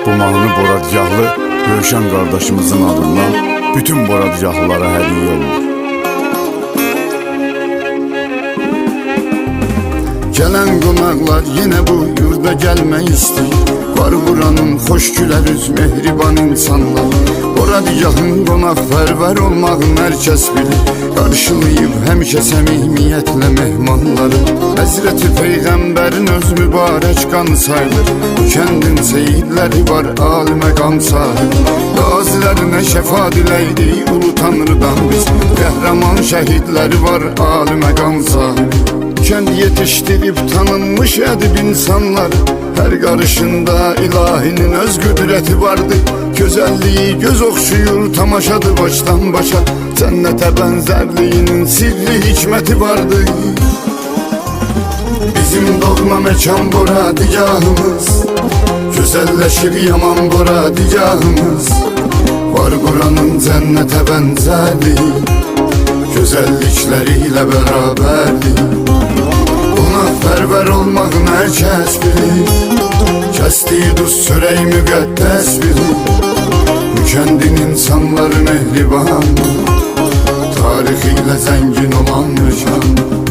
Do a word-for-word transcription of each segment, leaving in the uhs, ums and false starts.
Bu mahnı Boradgahlı Rövşən qardaşımızın adından bütün Boradgahlılara hədiyyə olunur. Gələn qonaqlar yenə bu yurda gəlmək istəyir. Var buranın xoş gülər üz mehriban insanlar. Boradgahın qonaqpərvər olmağını hər kəs bilir. Qarşılayıb həmişə səmimiyyətlə mehmanları. Həzrəti Peyğəmbərin öz mübarək qanı sayılır. Bu kəndin seyidləri var ali məqam sahibi. Qazilərinə şəfa diləydik ulu tanrıdan biz. Qəhrəman şəhidləri var ali məqam sahibi. Kənd yetişdirib tanınmış ədib insanlar. Hər qarışında ilahinin öz qüdrəti vardı. Gözəlliyi göz oxşuyur tamaşadı başdan başa. Cənnətə bənzərliyinin sirri hikməti vardı. Bizim doğma məkan Boradgahımız, gözəlləşir yaman Boradgahımız. Var buranın cənnətə bənzərliyi, gözəllikləri ilə bərabərdir. Qonaqpərvər olmağını hər kəs bilir. Kəsdiyi duz çörək müqəddəs bilir. Bu kəndin insanları mehriban, tarixi ilə zəngin olan məkan.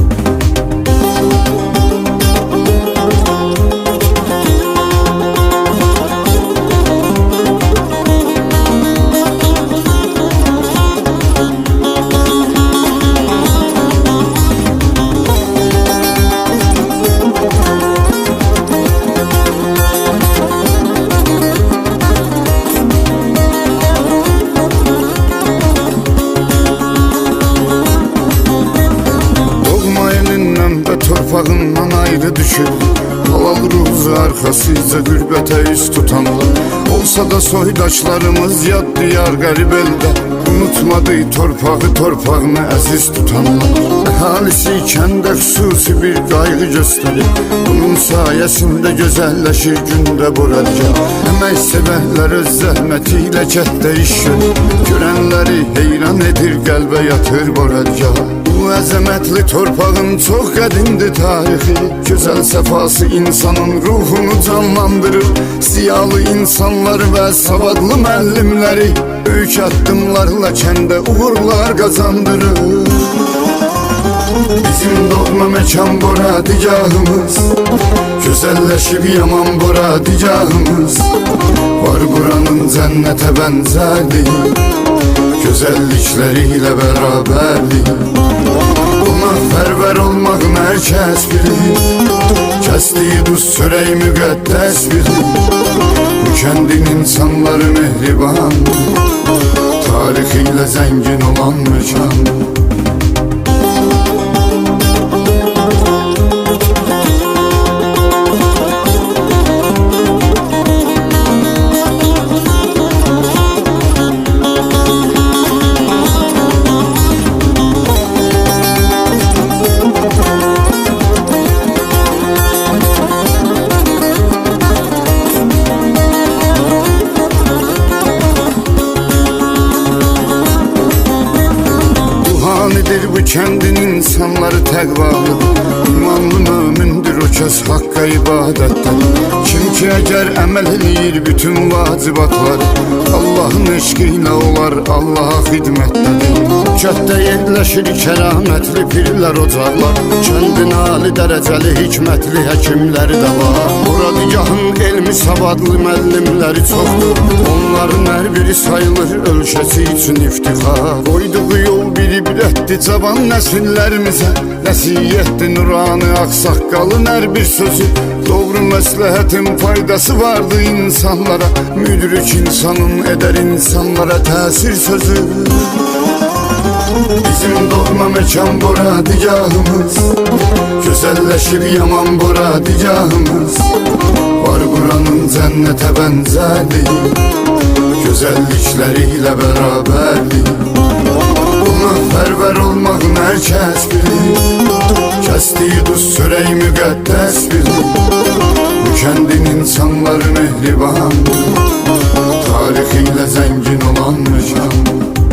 Torpağından ayrı düşür, halal ruzu arxasıca qürbətə üst tutanlar. Olsa da soydaşlarımız yad diyar qərib eldə, unutmadı torpağı torpağını əziz tutanlar. Əhalisi kəndə xüsusi bir qayğı göstərir. Bunun sayəsində gözəlləşir gündə Boradgah. Əmək sevərlər öz zəhməti ilə kənddə iş görür. Görənləri heyran edir, qəlbə yatır Boradgah. Bu əzəmətli torpağın çox qədimdir tarixi. Gözəl səfası insanın ruhunu canlandırır. Ziyalı insanlar və savadlı müəllimləri böyük addımlarla kəndə uğurlar qazandırır. Bizim doğma məkan Boradgahımız, gözəlləşib yaman Boradgahımız. Var buranın cənnətə bənzərliyi, gözəllikləri ilə bərabərlik. Qonaqpərvər olmağını hər kəs bilir. Kəsdiyi duz çörək müqəddəs bilir. Bu kəndin insanları mehriban, tarixi ilə zəngin olan məkan. Bu kəndin insanları təqvalıdır. İmanlı mömündür o kəs haqqa ibadətdədir. Kim ki əgər əməl eləyir bütün vacibatları, Allahın eşqi ilə olar Allaha xidmətdədir. Kənddə yerləşir kəramətli pirlər ocaqlar. Kəndin ali dərəcəli hikmətli həkimləri də var. Boradgahın elmi savadlı müəllimləri çoxdur. Onların hər biri sayılır ölkəsi üçün iftixar. Qoyduğu yol bir ibrətdir cavan nəsillərimizə. Nəsiyyətdir nurani ağsaqqalın hər bir sözü. Doğru məsləhətin faydası vardı insanlara. Müdrik insanın edər insanlara təsir sözü. Bizim doğma məkan Boradgahımız, gözəlləşib yaman Boradgahımız. Var buranın cənnətə bənzərliyi, gözəllikləri ilə bərabərlik. Qonaqpərvər olmağını hər kəs bilir. Kəsdiyi duz çörək müqəddəs bilir. Bu kəndin insanları mehriban, tarixi ilə zəngin olan məkan.